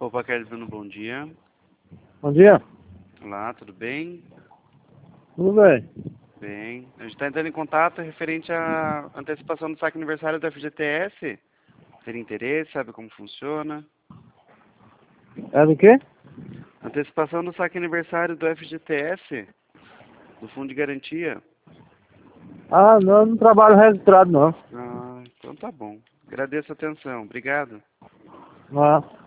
Opa, Carlos Bruno, bom dia. Bom dia. Olá, tudo bem? Tudo bem? Bem. A gente está entrando em contato referente à antecipação do saque aniversário do FGTS. Teria interesse, sabe como funciona? É do quê? Antecipação do saque aniversário do FGTS, do Fundo de Garantia. Ah, não, eu não trabalho registrado, não. Ah, então tá bom. Agradeço a atenção. Obrigado. Ah.